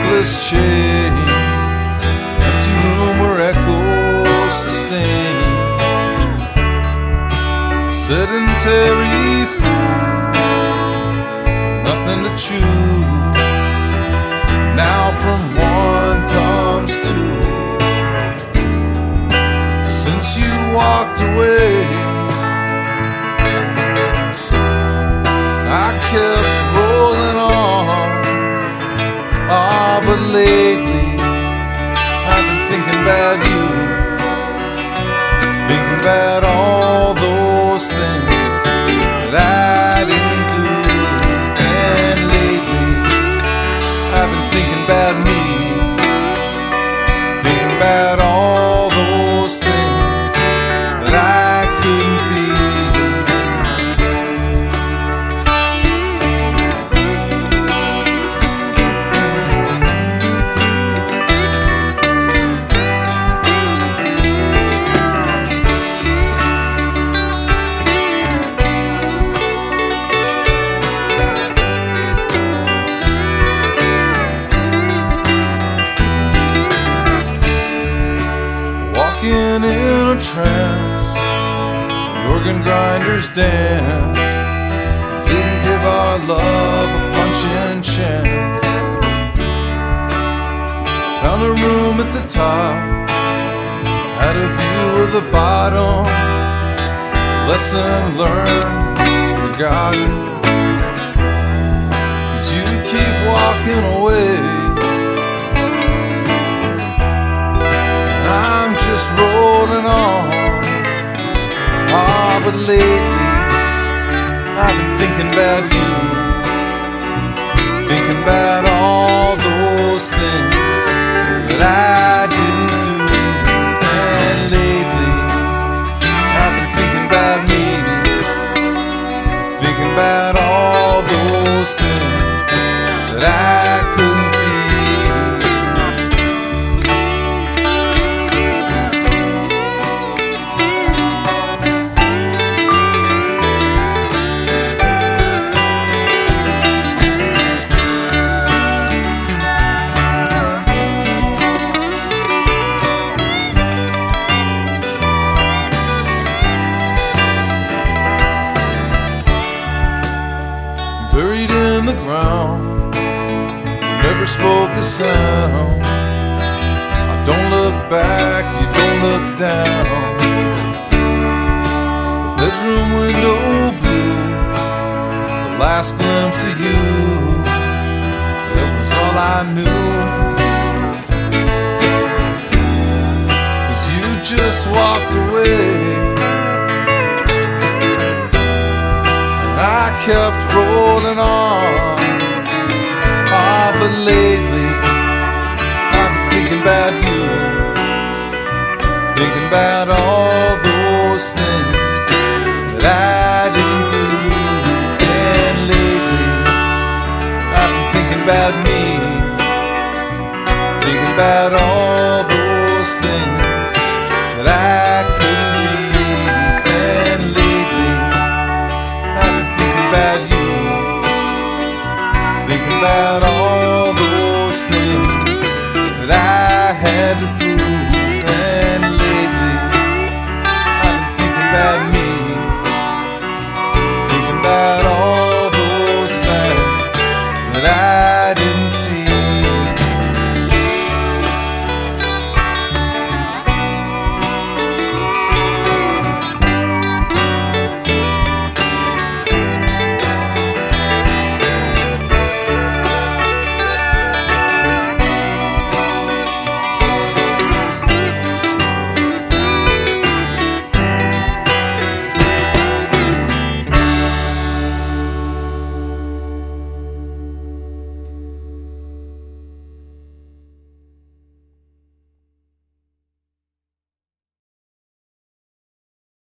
necklace chain, empty room where echoes sustain, sedentary food, nothing to chew. Now from one comes two. Since you walked away, I kept rolling on. But lately I've been thinking about you, thinking about all those things that I didn't do. And lately I've been thinking about me, thinking about all those things that I couldn't be. In a trance, the organ grinders dance, didn't give our love a punching chance. Found a room at the top, had a view of the bottom, lesson learned, forgotten. 'Cause you keep walking away, I'm just rolling on. But lately I've been thinking about you, thinking about all those things that I didn't do. And lately I've been thinking about me, thinking about all those things that I couldn't be. Buried in the ground, you never spoke a sound. I don't look back, you don't look down. The bedroom window blue, the last glimpse of you, that was all I knew. 'Cause you just walked away, I kept rolling on. But lately I've been thinking about you, thinking about all those things that I didn't do. And lately I've been thinking about me, thinking about all those things that I